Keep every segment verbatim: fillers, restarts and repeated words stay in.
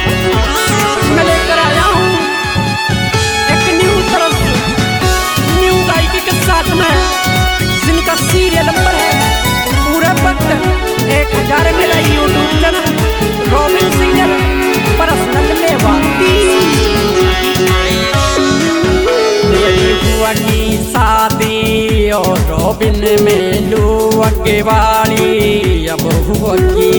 मैं लेकर आया हूँ एक न्यू तरफ न्यू गायकी के साथ में, जिनका सीरियल नंबर है पूरे वक्त एक हजार मेरा YouTube channel Robin singer personal लेवाती। मेरी बुआ की शादी और रॉबिन में लुअके वाली अब हुआ की,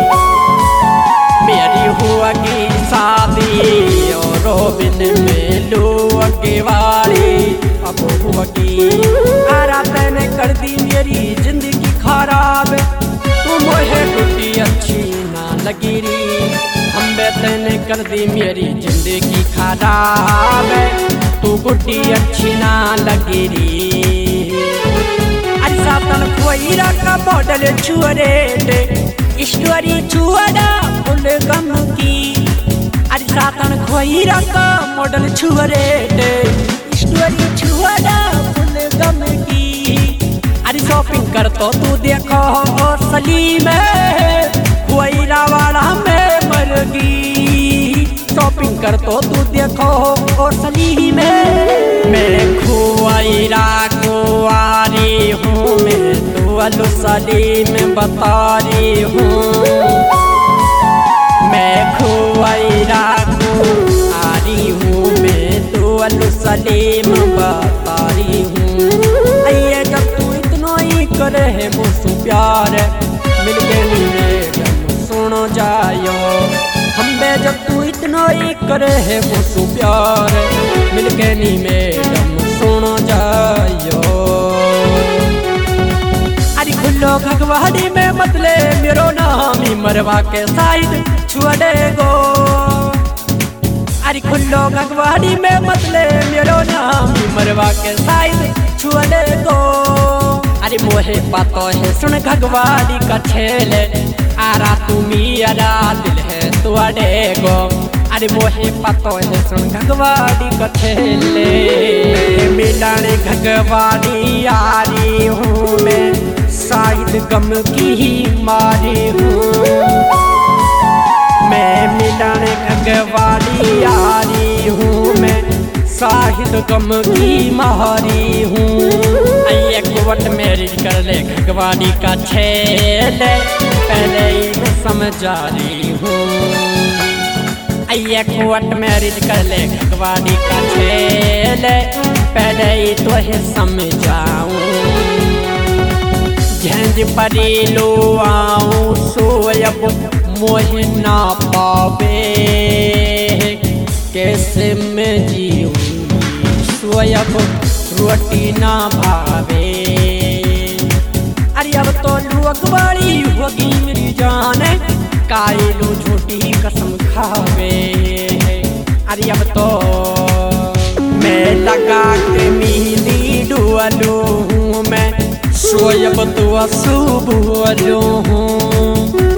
मेरी हुआ की शादी और रॉबिन में लुअके वाली अब हुआ की। आरा तैने कर दी मेरी जिंदगी खराब, तू मोहे टूटी अच्छी ना लगी री। हम तैने कर दी मेरी जिंदगी खराब, तू गुड्डी अच्छी ना लगी री। अरे सातन कोईरा का मॉडल छुअरे स्टोरी छुअरा फुल गम की। अरे सातन कोईरा का मॉडल छुअरे स्टोरी छुअरा फुल गम की। अरे शॉपिंग कर तो तू देखो सलीम कोईरा वाला में मर गई। शॉपिंग कर तो तू देखो और सलीम मैं खुआईरा को आ रही हूँ, मैं तो अलू सलीम बता रही हूँ। मैं खुआईरा को आ रही हूँ, मैं तो अलू सलीम बता रही हूँ। अये जब तू इतना ही करे है मुझसे प्यार, मिल के मेरे सुनो जायो। हम बे जब तू इतना ही करे है मुझसे प्यार, मिल के नी मैडम सुनो जायो। अरे खुल्लो खगवाड़ी में मतले मेरो नाम ही मरवा के साइड छुअड़े गो। अरे खुल्लो खगवाड़ी में मतले मेरो नाम ही मरवा के साइड छुअड़े गो। अरे मोहे पातो है सुन खगवाड़ी का छेले, आरा तुम्ही अरा दिल है तुअड़े गो। अरे मोहे पातो है सुन खगवाड़ी का छेले, मिलाने खगवाड़ी आ रही हूँ मैं, शायद गम की ही मारी हूँ। मैं मिलाने खगवाड़ी आ रही हूँ मैं, शाहिद गम की मारी हूँ। अये कुवट मेरी कर ले खगवाड़ी का छेले, पहले ही मैं समझा रही हूँ। अये कुवट मेरी कर ले खगवाड़ी का छेले, पहले ही तो है समझाऊँ। झंझ परी लो आऊँ सोयब मोह ना पावे, कैसे मैं जीऊँ सोयब रोटी ना भावे। अरे अब तो लुअकवाड़ी होगी मेरी जान, कायलू झूठी कसम खावे। अरे अब तो मैं लगा के मेहंदी डुअलू हूँ, मैं सोयब तो असुबुअलू हूँ।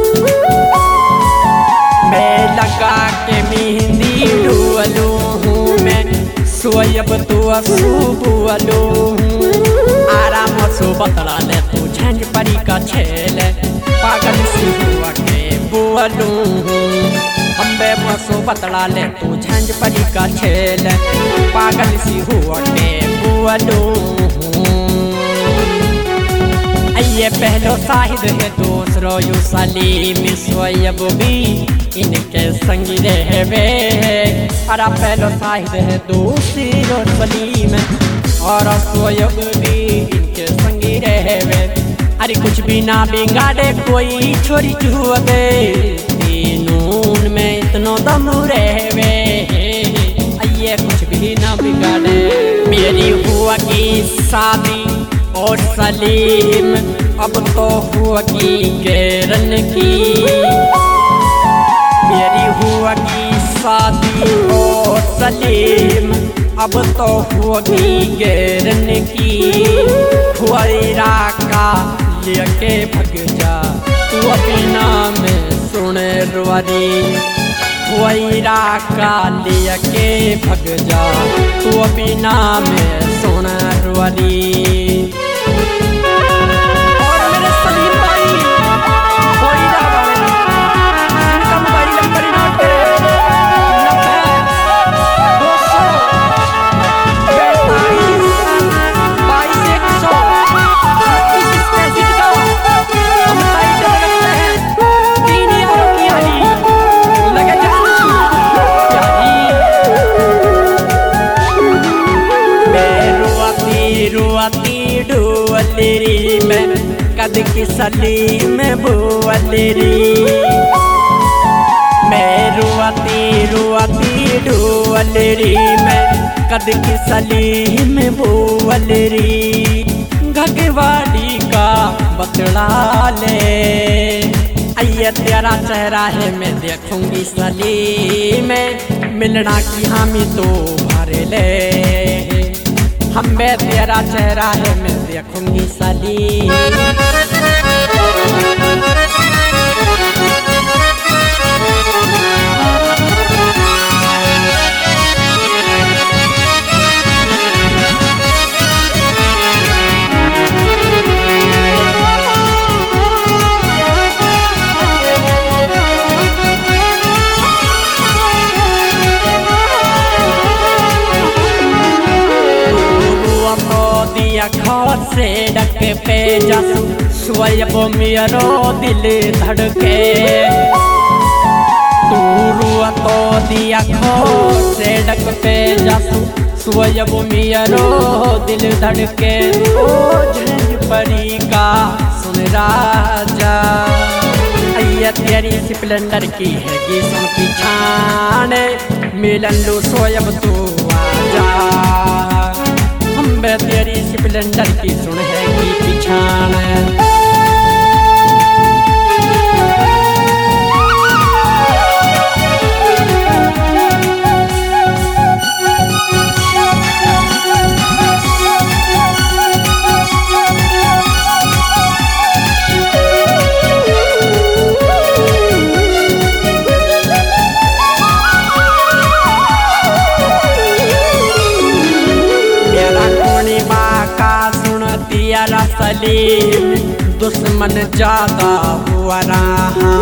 मैं लगा के मेहंदी डुअलू हूँ, मैं सोयब तो असुबुअलू हूँ। आराम सो बतला ले तू झंझ परी का छेले, पागल सी हुआ के बुअलू हूँ। हम बे मसो बतला ले तू झंझ परी का छेले, पागल सी हुआ के बुअलू हूँ। ये पहलो शाहिद है दूसरो यू सलीम, सोयब भी इनके संग रहवे। अरा पहलो शाहिद है दूसरो सलीम, और सोयब भी इनके संग रहवे। अरे कुछ भी ना बिगाड़े कोई छोरी चुहबे, नून में इतनो दम रहवे। ये कुछ भी ना बिगाड़े मेरी हुआ की शादी और सलीम अब तो हुआ की केरन की। मेरी हुआ की शादी और सलीम अब तो हुआ की केरन की। खुआईरा का लेके भग जा तू अपने नाम सुने रुआरी। खुआईरा का लेके भग जा तू अपने नाम सुने रुआरी। कोई ना रुआती ढोलरी में कद की सली में बोलरी मैं रुआती रुआती ढोलरी में कद की सली में बोलरी घगवाड़ी का बतला ले अये तेरा चेहरा है मैं देखूंगी सली में मिलना की हामी तो भर ले हम में तेरा चेहरा है मैं देखूंगी सली खोर से डक पे जासू स्वयं मेरो दिल धड़के तू रुआ तो दिया खोर से डक पे जासू स्वयं मेरो दिल धड़के ओ झंझ परी का सुन राजा अय्या तेरी स्प्लेंडर की है कि सुन पिछान मिलन लो स्वयं तू आजा मैं तेरी स्प्लेंडर की सुन है की पिछान सलीम दुश्मन ज्यादा हुआ रहा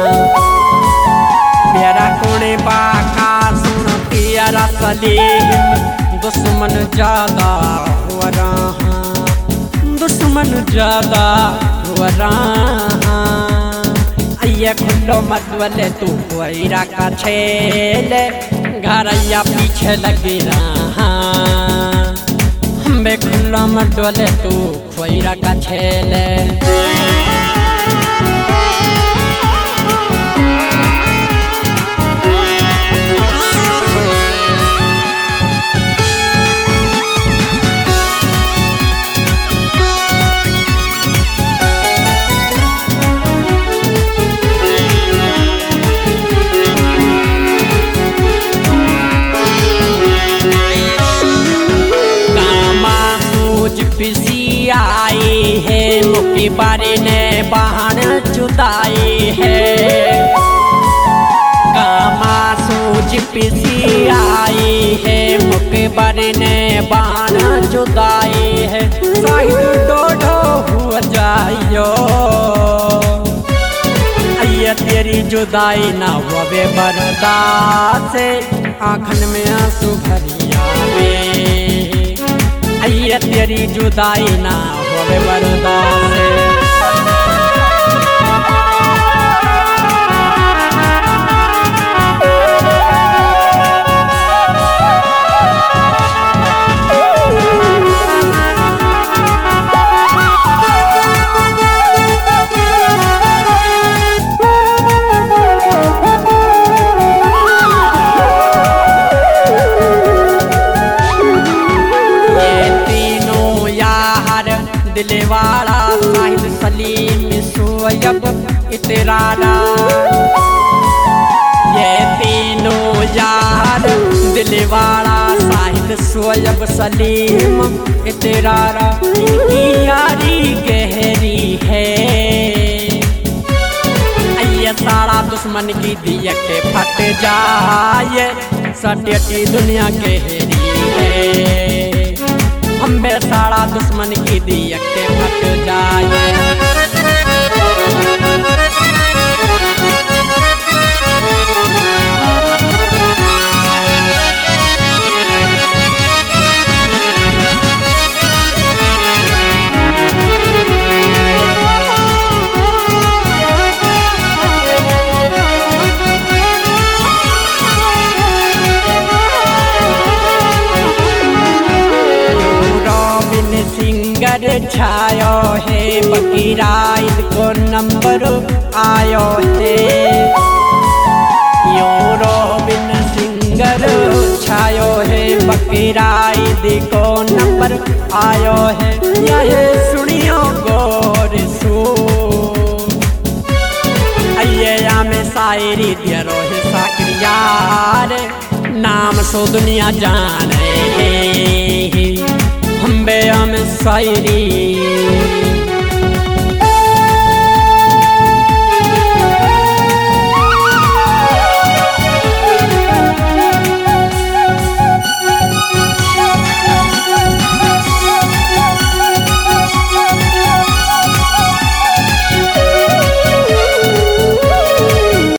मेरा कोने बाका सुन प्यारा सलीम दुश्मन ज्यादा हुआ रहा दुश्मन ज्यादा हुआ रहा अये खुल्लो मत वाले तू वैरा का छेले घरैया पीछे लगे रहा मैं खुल्ला मत वाले तू वैरा का छेले पिसी आई है मुक्की बारी ने बहान जुदाई है कामा सूझ पिसी आई है मुक्की बारी ने बहान जुदाई है साहिद डोडो हुआ जाइयो अय्या तेरी जुदाई ना हुए बर्दाश्त से आँखन में आंसू भरिया में अय्या तेरी जुदाई ना होवे बर्दाश्त दिलवाड़ा साहिद सलीम सोयब इतरारा ये तीनों यार दिलवाड़ा साहिद सोयब सलीम इतरारा इनकी यारी गहरी है अय्या सारा दुश्मन की दिया के फट जाए सटेटी दुनिया गहरी है हमें सारा दुश्मन की दिया के फट जाए सिंह सिंगर छायो है बकीराइद को नंबर आयो है यो रोबिन सिंगर छायो है बकीराइद को नंबर आयो है यह सुनियो गौर सो अये में शायरी दियो है साकरियार नाम सो दुनिया जाने हम बे हम शायरी